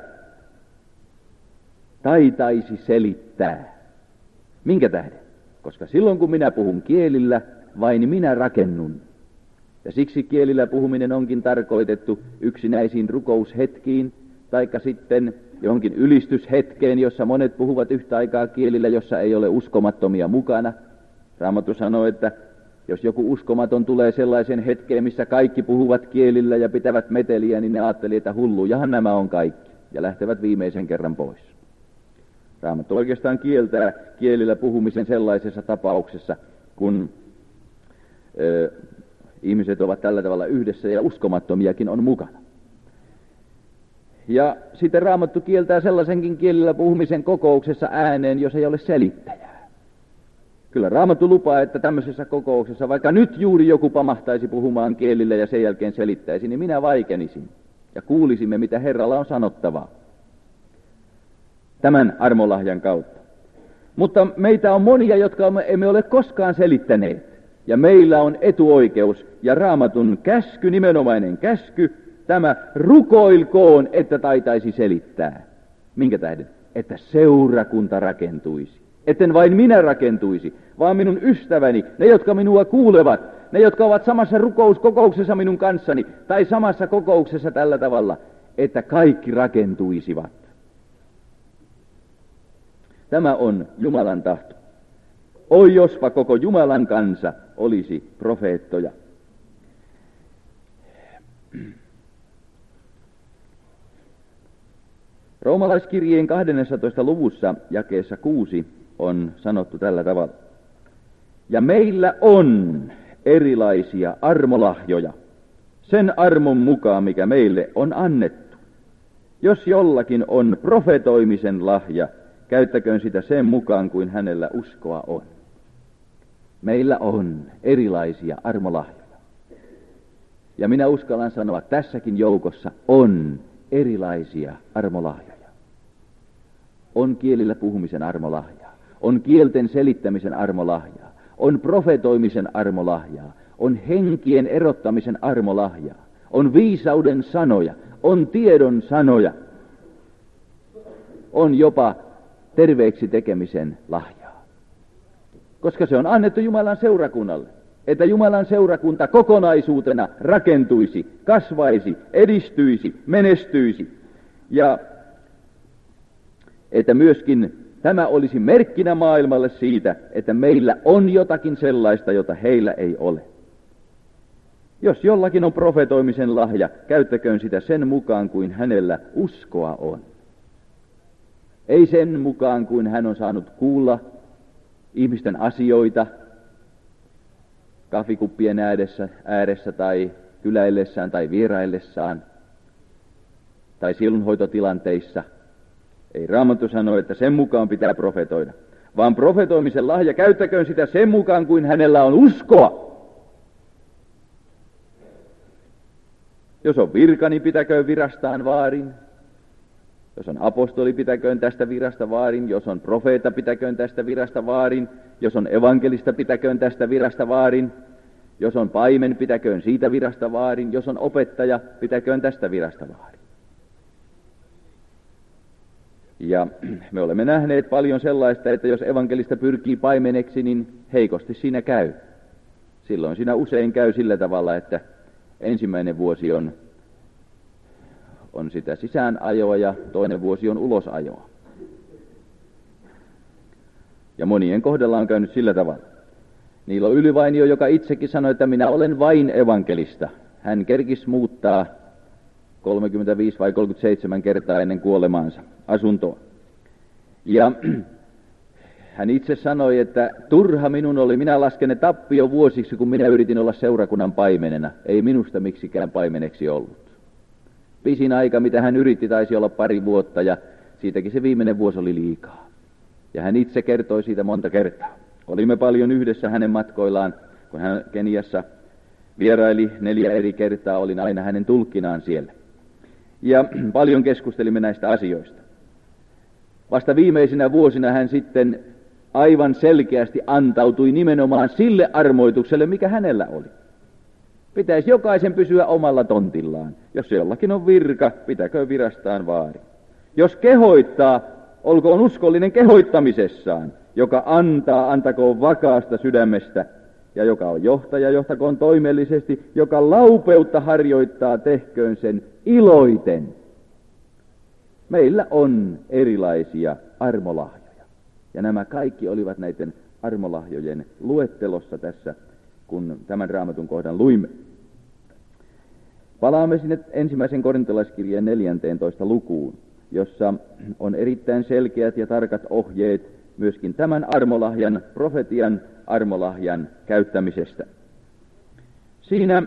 Speaker 3: taitaisi selittää. Minkä tähden? Koska silloin kun minä puhun kielillä, vain minä rakennun. Ja siksi kielillä puhuminen onkin tarkoitettu yksinäisiin rukoushetkiin, taikka sitten johonkin ylistyshetkeen, jossa monet puhuvat yhtä aikaa kielillä, jossa ei ole uskomattomia mukana. Raamattu sanoo, että jos joku uskomaton tulee sellaisen hetkeen, missä kaikki puhuvat kielillä ja pitävät meteliä, niin ne ajatteli, että hullujahan nämä on kaikki, ja lähtevät viimeisen kerran pois. Raamattu oikeastaan kieltää kielillä puhumisen sellaisessa tapauksessa, kun ö, ihmiset ovat tällä tavalla yhdessä ja uskomattomiakin on mukana. Ja sitten Raamattu kieltää sellaisenkin kielillä puhumisen kokouksessa ääneen, jos ei ole selittäjää. Kyllä Raamattu lupaa, että tämmöisessä kokouksessa, vaikka nyt juuri joku pamahtaisi puhumaan kielillä ja sen jälkeen selittäisi, niin minä vaikenisin ja kuulisimme, mitä Herralla on sanottavaa tämän armolahjan kautta. Mutta meitä on monia, jotka emme ole koskaan selittäneet, ja meillä on etuoikeus ja Raamatun käsky, nimenomainen käsky, tämä rukoilkoon, että taitaisi selittää. Minkä tähden? Että seurakunta rakentuisi. Etten vain minä rakentuisi, vaan minun ystäväni, ne jotka minua kuulevat, ne jotka ovat samassa rukouskokouksessa minun kanssani, tai samassa kokouksessa tällä tavalla, että kaikki rakentuisivat. Tämä on Jumalan tahto. Oi jospa koko Jumalan kansa olisi profeettoja. Roomalaiskirjeen kahdennessatoista luvussa jakeessa kuusi on sanottu tällä tavalla. Ja meillä on erilaisia armolahjoja, sen armon mukaan, mikä meille on annettu. Jos jollakin on profetoimisen lahja, käyttäköön sitä sen mukaan, kuin hänellä uskoa on. Meillä on erilaisia armolahjoja. Ja minä uskallan sanoa, että tässäkin joukossa on erilaisia armolahjoja. On kielillä puhumisen armolahjaa, on kielten selittämisen armolahjaa, on profetoimisen armolahjaa, on henkien erottamisen armolahjaa, on viisauden sanoja, on tiedon sanoja, on jopa terveeksi tekemisen lahjaa. Koska se on annettu Jumalan seurakunnalle, että Jumalan seurakunta kokonaisuutena rakentuisi, kasvaisi, edistyisi, menestyisi ja että myöskin tämä olisi merkkinä maailmalle siitä, että meillä on jotakin sellaista, jota heillä ei ole. Jos jollakin on profetoimisen lahja, käyttäköön sitä sen mukaan, kuin hänellä uskoa on. Ei sen mukaan, kuin hän on saanut kuulla ihmisten asioita kahvikuppien ääressä, ääressä tai kyläillessään tai vieraillessaan tai sielunhoitotilanteissa. Ei Raamattu sano, että sen mukaan pitää profetoida, vaan profetoimisen lahja käyttäköön sitä sen mukaan, kuin hänellä on uskoa. Jos on virka, niin pitäköön virastaan vaarin. Jos on apostoli, pitäköön tästä virasta vaarin. Jos on profeetta, pitäköön tästä virasta vaarin. Jos on evankelista, pitäköön tästä virasta vaarin. Jos on paimen, pitäköön siitä virasta vaarin. Jos on opettaja, pitäköön tästä virasta vaarin. Ja me olemme nähneet paljon sellaista, että jos evankelista pyrkii paimeneksi, niin heikosti siinä käy. Silloin siinä usein käy sillä tavalla, että ensimmäinen vuosi on, on sitä sisäänajoa ja toinen vuosi on ulosajoa. Ja monien kohdalla on käynyt sillä tavalla. Niillä on Ylivainio, joka itsekin sanoi, että minä olen vain evankelista. Hän kerkisi muuttaa kolmekymmentäviisi vai kolmekymmentäseitsemän kertaa ennen kuolemaansa asuntoa. Ja hän itse sanoi, että turha minun oli, minä lasken ne tappio vuosiksi, kun minä yritin olla seurakunnan paimenena. Ei minusta miksikään paimeneksi ollut. Pisin aika, mitä hän yritti, taisi olla pari vuotta, ja siitäkin se viimeinen vuosi oli liikaa. Ja hän itse kertoi siitä monta kertaa. Olimme paljon yhdessä hänen matkoillaan, kun hän Keniassa vieraili neljä eri kertaa, olin aina hänen tulkkinaan siellä. Ja paljon keskustelimme näistä asioista. Vasta viimeisinä vuosina hän sitten aivan selkeästi antautui nimenomaan sille armoitukselle, mikä hänellä oli. Pitäisi jokaisen pysyä omalla tontillaan. Jos jollakin on virka, pitäkö virastaan vaari. Jos kehoittaa, olkoon uskollinen kehoittamisessaan. Joka antaa, antakoon vakaasta sydämestä. Ja joka on johtaja, johtakoon toimellisesti. Joka laupeutta harjoittaa, tehköön sen iloiten. Meillä on erilaisia armolahjoja. Ja nämä kaikki olivat näiden armolahjojen luettelossa tässä, kun tämän raamatun kohdan luimme. Palaamme sinne ensimmäisen korintolaiskirjeen neljänteentoista lukuun, jossa on erittäin selkeät ja tarkat ohjeet myöskin tämän armolahjan, profetian armolahjan käyttämisestä. Siinä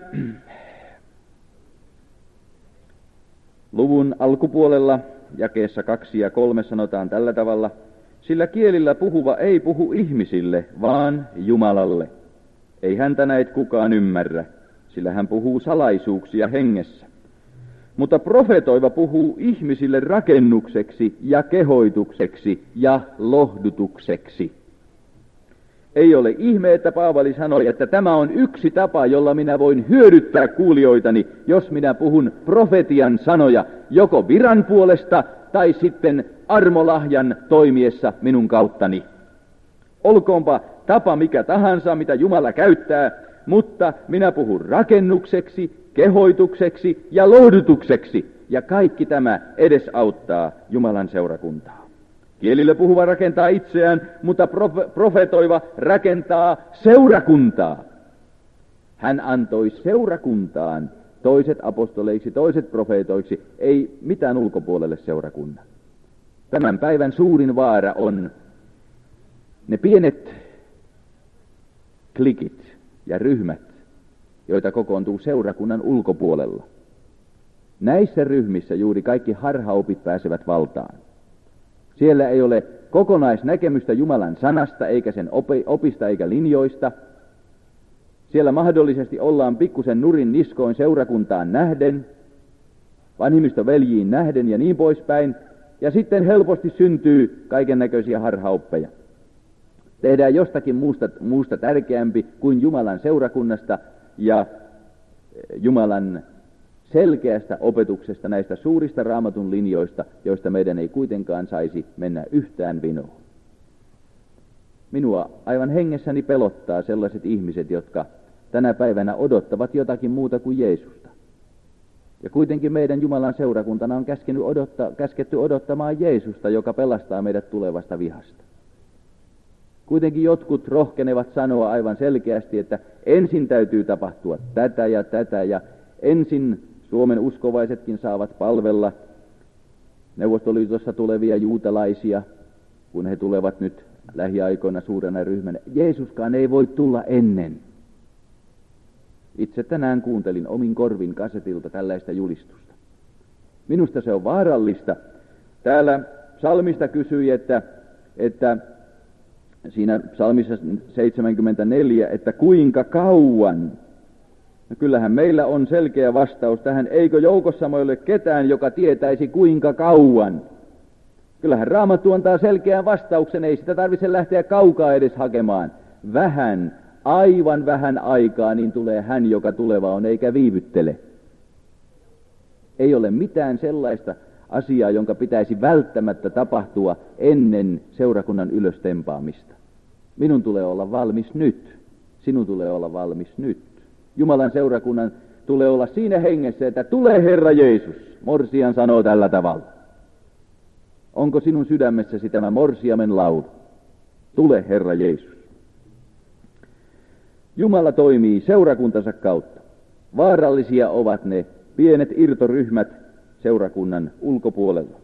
Speaker 3: luvun alkupuolella jakeessa kaksi ja kolme sanotaan tällä tavalla: sillä kielillä puhuva ei puhu ihmisille, vaan Jumalalle. Ei häntä näet kukaan ymmärrä, sillä hän puhuu salaisuuksia hengessä. Mutta profetoiva puhuu ihmisille rakennukseksi ja kehoitukseksi ja lohdutukseksi. Ei ole ihme, että Paavali sanoi, että tämä on yksi tapa, jolla minä voin hyödyttää kuulijoitani, jos minä puhun profetian sanoja, joko viran puolesta tai sitten armolahjan toimiessa minun kauttani. Olkoonpa tapa mikä tahansa, mitä Jumala käyttää, mutta minä puhun rakennukseksi, kehoitukseksi ja lohdutukseksi, ja kaikki tämä edesauttaa Jumalan seurakuntaa. Kielillä puhuva rakentaa itseään, mutta profe- profetoiva rakentaa seurakuntaa. Hän antoi seurakuntaan toiset apostoleiksi, toiset profeetoiksi, ei mitään ulkopuolelle seurakunnan. Tämän päivän suurin vaara on ne pienet klikit ja ryhmät, joita kokoontuu seurakunnan ulkopuolella. Näissä ryhmissä juuri kaikki harhaopit pääsevät valtaan. Siellä ei ole kokonaisnäkemystä Jumalan sanasta, eikä sen opista eikä linjoista. Siellä mahdollisesti ollaan pikkusen nurin niskoin seurakuntaan nähden, vanhimmistoveljiin nähden ja niin poispäin. Ja sitten helposti syntyy kaiken näköisiä harhaoppeja. Tehdään jostakin muusta, muusta tärkeämpi kuin Jumalan seurakunnasta ja Jumalan selkeästä opetuksesta näistä suurista raamatun linjoista, joista meidän ei kuitenkaan saisi mennä yhtään vinoon. Minua aivan hengessäni pelottaa sellaiset ihmiset, jotka tänä päivänä odottavat jotakin muuta kuin Jeesusta. Ja kuitenkin meidän Jumalan seurakuntana on käskenyt odottaa, käsketty odottamaan Jeesusta, joka pelastaa meidät tulevasta vihasta. Kuitenkin jotkut rohkenevat sanoa aivan selkeästi, että ensin täytyy tapahtua tätä ja tätä, ja ensin Suomen uskovaisetkin saavat palvella Neuvostoliitossa tulevia juutalaisia, kun he tulevat nyt lähiaikoina suurena ryhmänä. Jeesuskaan ei voi tulla ennen. Itse tänään kuuntelin omin korvin kasetilta tällaista julistusta. Minusta se on vaarallista. Täällä psalmista kysyi, että, että siinä psalmissa seitsemänkymmentäneljä, että kuinka kauan? No kyllähän meillä on selkeä vastaus tähän. Eikö joukossamme ole ketään, joka tietäisi kuinka kauan? Kyllähän Raamattu antaa selkeän vastauksen, ei sitä tarvitse lähteä kaukaa edes hakemaan. Vähän, aivan vähän aikaa, niin tulee hän, joka tuleva on, eikä viivyttele. Ei ole mitään sellaista asiaa, jonka pitäisi välttämättä tapahtua ennen seurakunnan ylöstempaamista. Minun tulee olla valmis nyt. Sinun tulee olla valmis nyt. Jumalan seurakunnan tulee olla siinä hengessä, että tule Herra Jeesus. Morsian sanoo tällä tavalla. Onko sinun sydämessäsi tämä morsiamen laulu? Tule Herra Jeesus. Jumala toimii seurakuntansa kautta. Vaarallisia ovat ne pienet irtoryhmät, seurakunnan ulkopuolella.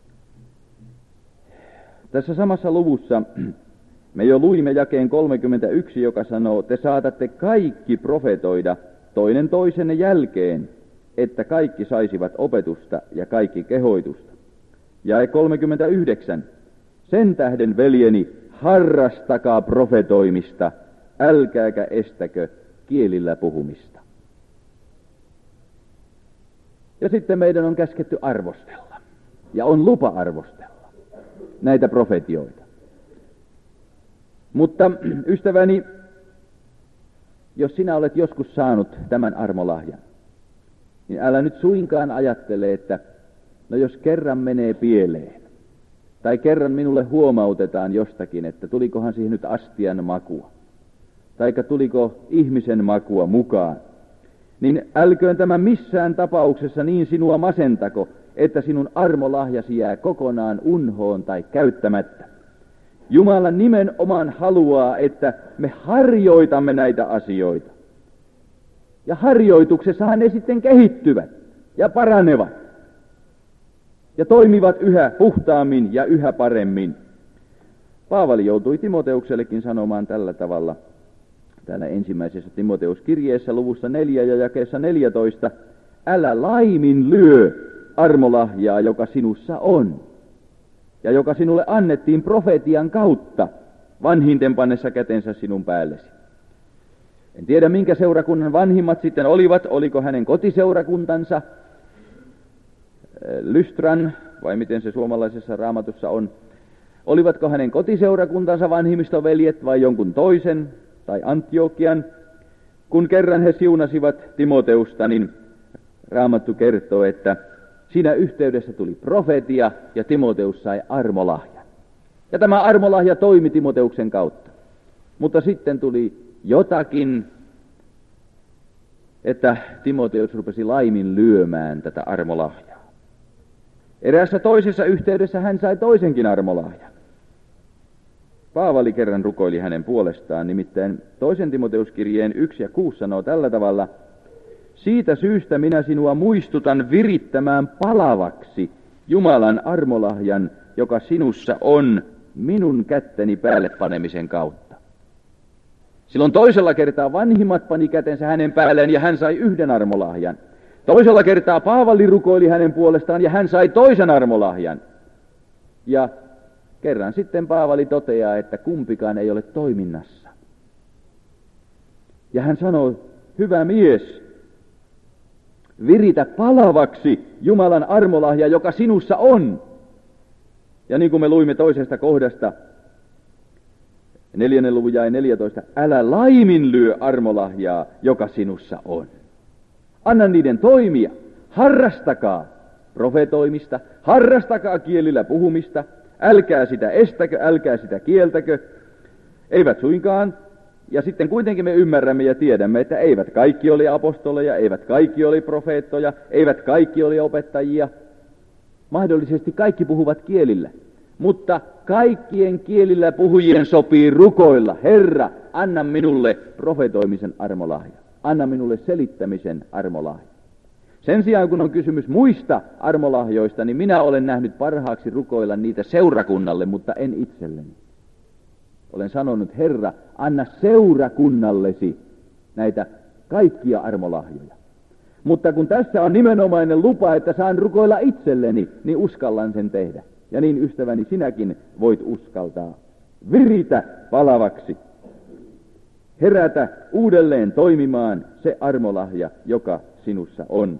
Speaker 3: Tässä samassa luvussa me jo luimme jakeen kolmekymmentäyksi, joka sanoo, te saatatte kaikki profetoida toinen toisenne jälkeen, että kaikki saisivat opetusta ja kaikki kehoitusta. Jae kolmekymmentäyhdeksän, sen tähden veljeni, harrastakaa profetoimista, älkääkä estäkö kielillä puhumista. Ja sitten meidän on käsketty arvostella, ja on lupa arvostella näitä profetioita. Mutta ystäväni, jos sinä olet joskus saanut tämän armolahjan, niin älä nyt suinkaan ajattele, että no jos kerran menee pieleen, tai kerran minulle huomautetaan jostakin, että tulikohan siihen nyt astian makua, taikka tuliko ihmisen makua mukaan, niin älköön tämä missään tapauksessa niin sinua masentako, että sinun armolahjasi jää kokonaan unhoon tai käyttämättä. Jumala nimenomaan haluaa, että me harjoitamme näitä asioita. Ja harjoituksessahan ne sitten kehittyvät ja paranevat. Ja toimivat yhä puhtaammin ja yhä paremmin. Paavali joutui Timoteuksellekin sanomaan tällä tavalla, täällä ensimmäisessä Timoteuskirjeessä luvussa neljä ja jakeessa neljätoista, älä laimin lyö armolahjaa, joka sinussa on, ja joka sinulle annettiin profetian kautta, vanhinten pannessa kätensä sinun päällesi. En tiedä, minkä seurakunnan vanhimmat sitten olivat, oliko hänen kotiseurakuntansa, Lystran, vai miten se suomalaisessa raamatussa on, olivatko hänen kotiseurakuntansa vanhimmistoveljet vai jonkun toisen, tai Antiokian. Kun kerran he siunasivat Timoteusta, niin Raamattu kertoo, että siinä yhteydessä tuli profetia ja Timoteus sai armolahjan. Ja tämä armolahja toimi Timoteuksen kautta. Mutta sitten tuli jotakin, että Timoteus rupesi laimin lyömään tätä armolahjaa. Eräässä toisessa yhteydessä hän sai toisenkin armolahjan. Paavali kerran rukoili hänen puolestaan, nimittäin toisen Timoteuskirjeen yksi ja kuusi sanoo tällä tavalla, siitä syystä minä sinua muistutan virittämään palavaksi Jumalan armolahjan, joka sinussa on minun kätteni päälle panemisen kautta. Silloin toisella kertaa vanhimmat pani kätensä hänen päälleen ja hän sai yhden armolahjan. Toisella kertaa Paavali rukoili hänen puolestaan ja hän sai toisen armolahjan. Ja kerran sitten Paavali toteaa, että kumpikaan ei ole toiminnassa. Ja hän sanoo, hyvä mies, viritä palavaksi Jumalan armolahja, joka sinussa on. Ja niin kuin me luimme toisesta kohdasta, neljännen luvun jae neljätoista, älä laiminlyö armolahjaa, joka sinussa on. Anna niiden toimia, harrastakaa profetoimista, harrastakaa kielillä puhumista, älkää sitä estäkö, älkää sitä kieltäkö, eivät suinkaan. Ja sitten kuitenkin me ymmärrämme ja tiedämme, että eivät kaikki oli apostoleja, eivät kaikki oli profeettoja, eivät kaikki oli opettajia. Mahdollisesti kaikki puhuvat kielillä, mutta kaikkien kielillä puhujien sopii rukoilla, Herra, anna minulle profetoimisen armolahja, anna minulle selittämisen armolahja. Sen sijaan, kun on kysymys muista armolahjoista, niin minä olen nähnyt parhaaksi rukoilla niitä seurakunnalle, mutta en itselleni. Olen sanonut, Herra, anna seurakunnallesi näitä kaikkia armolahjoja. Mutta kun tässä on nimenomainen lupa, että saan rukoilla itselleni, niin uskallan sen tehdä. Ja niin, ystäväni, sinäkin voit uskaltaa. Viritä palavaksi. Herätä uudelleen toimimaan se armolahja, joka sinussa on.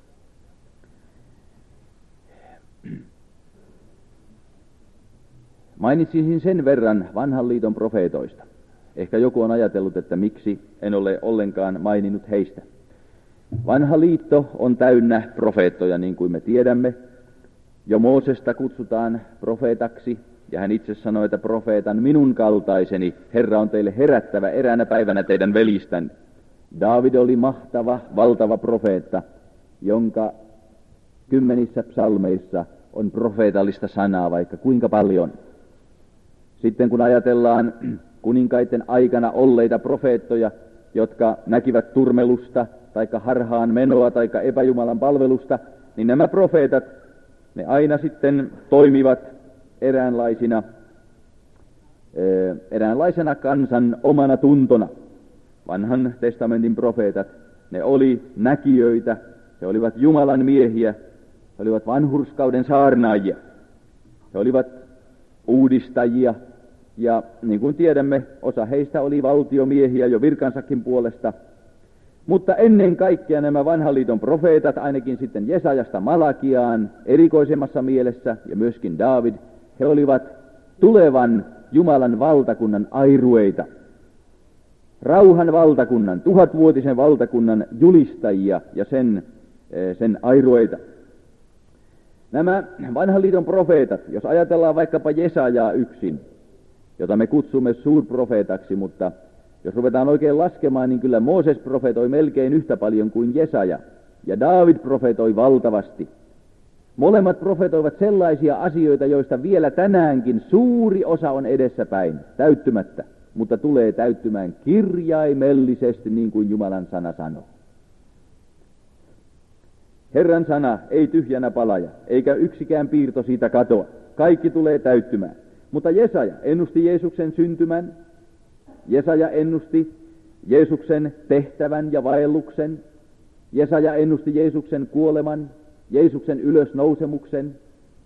Speaker 3: Mainitsisin sen verran vanhan liiton profeetoista. Ehkä joku on ajatellut, että miksi en ole ollenkaan maininnut heistä. Vanha liitto on täynnä profeettoja, niin kuin me tiedämme. Jo Moosesta kutsutaan profeetaksi, ja hän itse sanoi, että profeetan minun kaltaiseni Herra on teille herättävä eräänä päivänä teidän velistänne. Daavid oli mahtava, valtava profeetta, jonka kymmenissä psalmeissa on profeetallista sanaa vaikka kuinka paljon. Sitten kun ajatellaan kuninkaiden aikana olleita profeettoja, jotka näkivät turmelusta, taikka harhaan menoa, taikka epäjumalan palvelusta, niin nämä profeetat, ne aina sitten toimivat eräänlaisina, eräänlaisena kansan omana tuntona. Vanhan testamentin profeetat, ne oli näkijöitä, he olivat Jumalan miehiä, he olivat vanhurskauden saarnaajia, he olivat uudistajia, ja niin kuin tiedämme, osa heistä oli valtiomiehiä jo virkansakin puolesta. Mutta ennen kaikkea nämä vanhan liiton profeetat, ainakin sitten Jesajasta Malakiaan erikoisemmassa mielessä ja myöskin Daavid, he olivat tulevan Jumalan valtakunnan airueita. Rauhan valtakunnan, tuhatvuotisen valtakunnan julistajia ja sen, sen airueita. Nämä vanhan liiton profeetat, jos ajatellaan vaikkapa Jesajaa yksin, jota me kutsumme suurprofeetaksi, mutta jos ruvetaan oikein laskemaan, niin kyllä Mooses profetoi melkein yhtä paljon kuin Jesaja, ja Daavid profetoi valtavasti. Molemmat profetoivat sellaisia asioita, joista vielä tänäänkin suuri osa on edessäpäin, täyttymättä, mutta tulee täyttymään kirjaimellisesti, niin kuin Jumalan sana sanoo. Herran sana ei tyhjänä palaja, eikä yksikään piirto siitä katoa. Kaikki tulee täyttymään. Mutta Jesaja ennusti Jeesuksen syntymän, Jesaja ennusti Jeesuksen tehtävän ja vaelluksen, Jesaja ennusti Jeesuksen kuoleman, Jeesuksen ylösnousemuksen.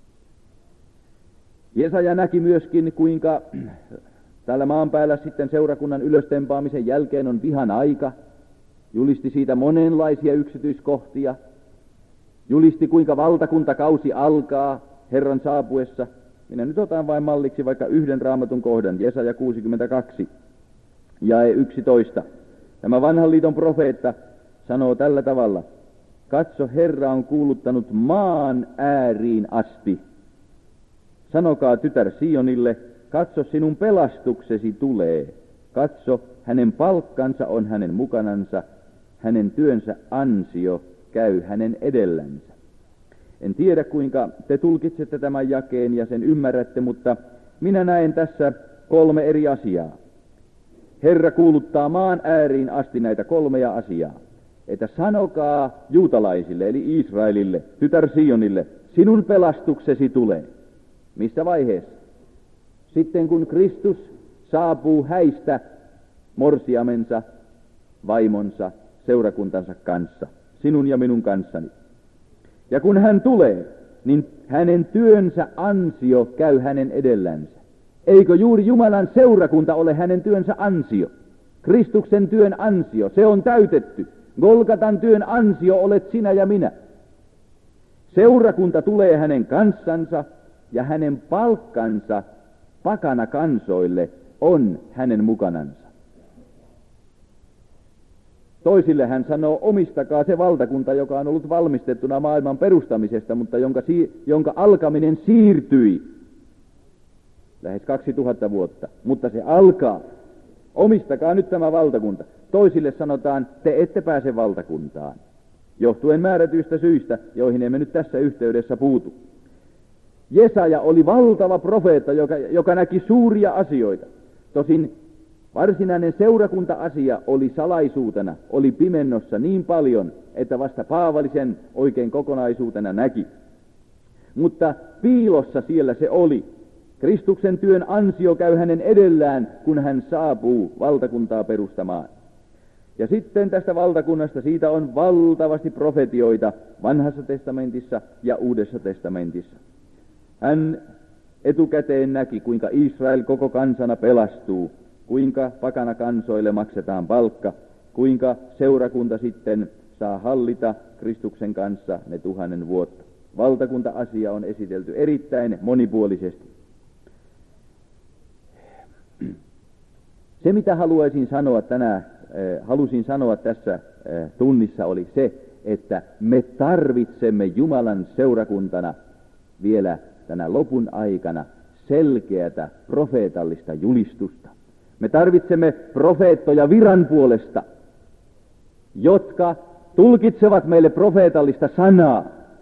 Speaker 3: Jesaja näki myöskin, kuinka täällä maan päällä sitten seurakunnan ylöstempaamisen jälkeen on vihan aika, julisti siitä monenlaisia yksityiskohtia, julisti kuinka valtakuntakausi alkaa Herran saapuessa. Minä nyt otan vain malliksi vaikka yhden raamatun kohdan, Jesaja kuusikymmentäkaksi, jae yksitoista. Tämä vanhan liiton profeetta sanoo tällä tavalla: katso, Herra on kuuluttanut maan ääriin asti. Sanokaa tytär Sionille, katso, sinun pelastuksesi tulee. Katso, hänen palkkansa on hänen mukanansa, hänen työnsä ansio käy hänen edellänsä. En tiedä, kuinka te tulkitsette tämän jakeen ja sen ymmärrätte, mutta minä näen tässä kolme eri asiaa. Herra kuuluttaa maan ääriin asti näitä kolmea asiaa. Että sanokaa juutalaisille, eli Israelille, tytär Sionille, sinun pelastuksesi tulee. Missä vaiheessa? Sitten kun Kristus saapuu häistä morsiamensa, vaimonsa, seurakuntansa kanssa, sinun ja minun kanssani. Ja kun hän tulee, niin hänen työnsä ansio käy hänen edellänsä. Eikö juuri Jumalan seurakunta ole hänen työnsä ansio? Kristuksen työn ansio, se on täytetty. Golgatan työn ansio olet sinä ja minä. Seurakunta tulee hänen kanssansa, ja hänen palkkansa pakana kansoille on hänen mukanansa. Toisille hän sanoo, omistakaa se valtakunta, joka on ollut valmistettuna maailman perustamisesta, mutta jonka, jonka alkaminen siirtyi lähes kaksituhatta vuotta. Mutta se alkaa. Omistakaa nyt tämä valtakunta. Toisille sanotaan, te ette pääse valtakuntaan, johtuen määrätyistä syistä, joihin emme nyt tässä yhteydessä puutu. Jesaja oli valtava profeetta, joka, joka näki suuria asioita. Tosin varsinainen seurakunta-asia oli salaisuutena, oli pimennossa niin paljon, että vasta Paavali sen oikein kokonaisuutena näki. Mutta piilossa siellä se oli. Kristuksen työn ansio käy hänen edellään, kun hän saapuu valtakuntaa perustamaan. Ja sitten tästä valtakunnasta, siitä on valtavasti profetioita Vanhassa testamentissa ja Uudessa testamentissa. Hän etukäteen näki, kuinka Israel koko kansana pelastuu, kuinka pakana kansoille maksetaan palkka, kuinka seurakunta sitten saa hallita Kristuksen kanssa ne tuhannen vuotta. Valtakunta-asia on esitelty erittäin monipuolisesti. Se, mitä haluaisin sanoa tänään, äh, halusin sanoa tässä äh, tunnissa, oli se, että me tarvitsemme Jumalan seurakuntana vielä tänä lopun aikana selkeätä profeetallista julistusta. Me tarvitsemme profeettoja viran puolesta, jotka tulkitsevat meille profeetallista sanaa.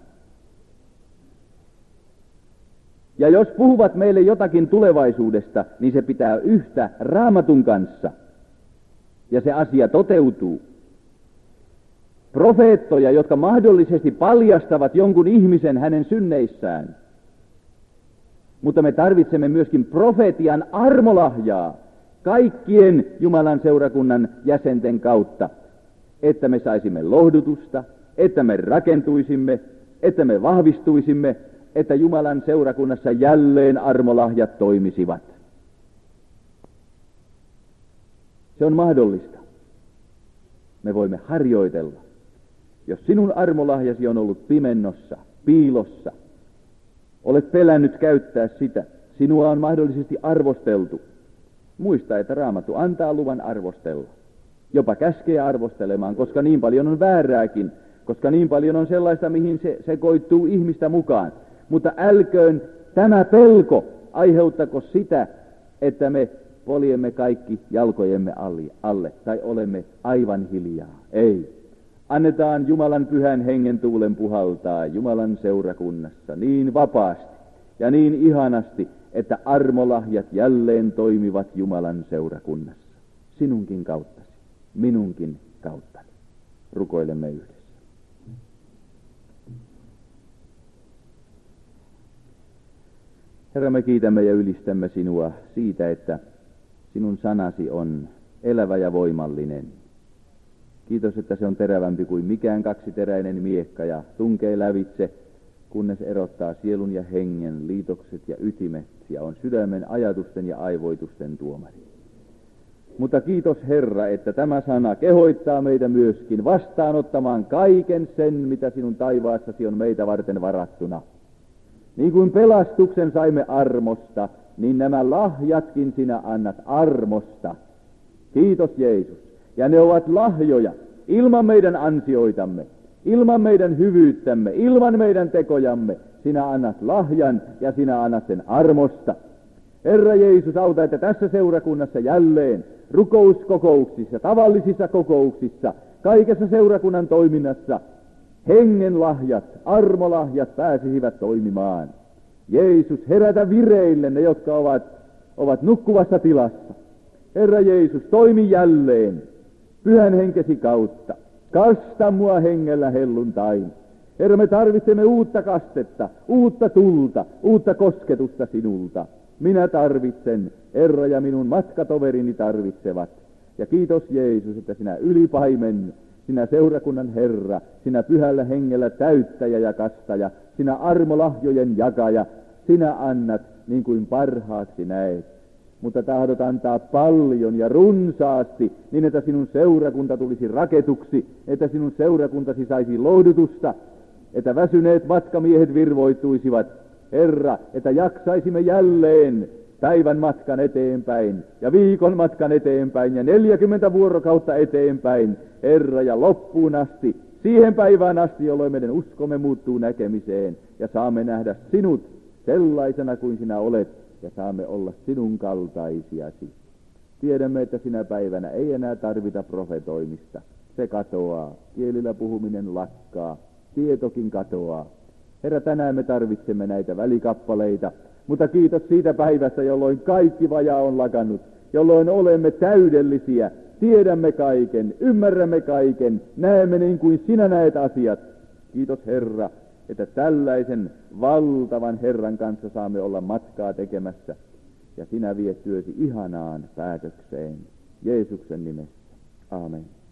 Speaker 3: Ja jos puhuvat meille jotakin tulevaisuudesta, niin se pitää yhtä Raamatun kanssa. Ja se asia toteutuu. profeettoja, jotka mahdollisesti paljastavat jonkun ihmisen hänen synneissään. Mutta me tarvitsemme myöskin profetian armolahjaa kaikkien Jumalan seurakunnan jäsenten kautta, että me saisimme lohdutusta, että me rakentuisimme, että me vahvistuisimme, että Jumalan seurakunnassa jälleen armolahjat toimisivat. Se on mahdollista. Me voimme harjoitella. Jos sinun armolahjasi on ollut pimennossa, piilossa, olet pelännyt käyttää sitä, sinua on mahdollisesti arvosteltu. Muista, että Raamattu antaa luvan arvostella. Jopa käskee arvostelemaan, koska niin paljon on väärääkin, koska niin paljon on sellaista, mihin se, se koittuu ihmistä mukaan. Mutta älköön tämä pelko aiheuttako sitä, että me poljemme kaikki jalkojemme alle, tai olemme aivan hiljaa. Ei. Annetaan Jumalan pyhän hengen tuulen puhaltaa Jumalan seurakunnassa niin vapaasti ja niin ihanasti, että armolahjat jälleen toimivat Jumalan seurakunnassa. Sinunkin kauttasi, minunkin kauttani. Rukoilemme yhdessä. Herra, me kiitämme ja ylistämme sinua siitä, että sinun sanasi on elävä ja voimallinen. Kiitos, että se on terävämpi kuin mikään kaksiteräinen miekka ja tunkee lävitse, kunnes erottaa sielun ja hengen, liitokset ja ytimet ja on sydämen ajatusten ja aivoitusten tuomari. Mutta kiitos Herra, että tämä sana kehoittaa meitä myöskin vastaanottamaan kaiken sen, mitä sinun taivaassasi on meitä varten varattuna. Niin kuin pelastuksen saimme armosta, niin nämä lahjatkin sinä annat armosta. Kiitos Jeesus. Ja ne ovat lahjoja ilman meidän ansioitamme, ilman meidän hyvyyttämme, ilman meidän tekojamme. Sinä annat lahjan ja sinä annat sen armosta. Herra Jeesus, auta, että tässä seurakunnassa jälleen rukouskokouksissa, tavallisissa kokouksissa, kaikessa seurakunnan toiminnassa hengen lahjat, armolahjat pääsisivät toimimaan. Jeesus, herätä vireille ne, jotka ovat, ovat nukkuvassa tilassa. Herra Jeesus, toimi jälleen pyhän henkesi kautta. Kasta mua hengellä helluntain. Herra, me tarvitsemme uutta kastetta, uutta tulta, uutta kosketusta sinulta. Minä tarvitsen, Herra, ja minun matkatoverini tarvitsevat. Ja kiitos Jeesus, että sinä ylipaimen, sinä seurakunnan Herra, sinä pyhällä hengellä täyttäjä ja kastaja, sinä armolahjojen jakaja, sinä annat niin kuin parhaaksi näet. Mutta tahdot antaa paljon ja runsaasti, niin että sinun seurakunta tulisi raketuksi, että sinun seurakuntasi saisi lohdutusta, että väsyneet matkamiehet virvoittuisivat. Herra, että jaksaisimme jälleen päivän matkan eteenpäin ja viikon matkan eteenpäin ja neljäkymmentä vuorokautta eteenpäin, Herra, ja loppuun asti, siihen päivään asti, jolloin meidän uskomme muuttuu näkemiseen ja saamme nähdä sinut sellaisena kuin sinä olet ja saamme olla sinun kaltaisiasi. Tiedämme, että sinä päivänä ei enää tarvita profetoimista. Se katoaa, kielillä puhuminen lakkaa, tietokin katoaa. Herra, tänään me tarvitsemme näitä välikappaleita, mutta kiitos siitä päivästä, jolloin kaikki vajaa on lakannut, jolloin olemme täydellisiä, tiedämme kaiken, ymmärrämme kaiken, näemme niin kuin sinä näet asiat. Kiitos Herra, että tällaisen valtavan Herran kanssa saamme olla matkaa tekemässä, ja sinä viet työsi ihanaan päätökseen. Jeesuksen nimessä. Aamen.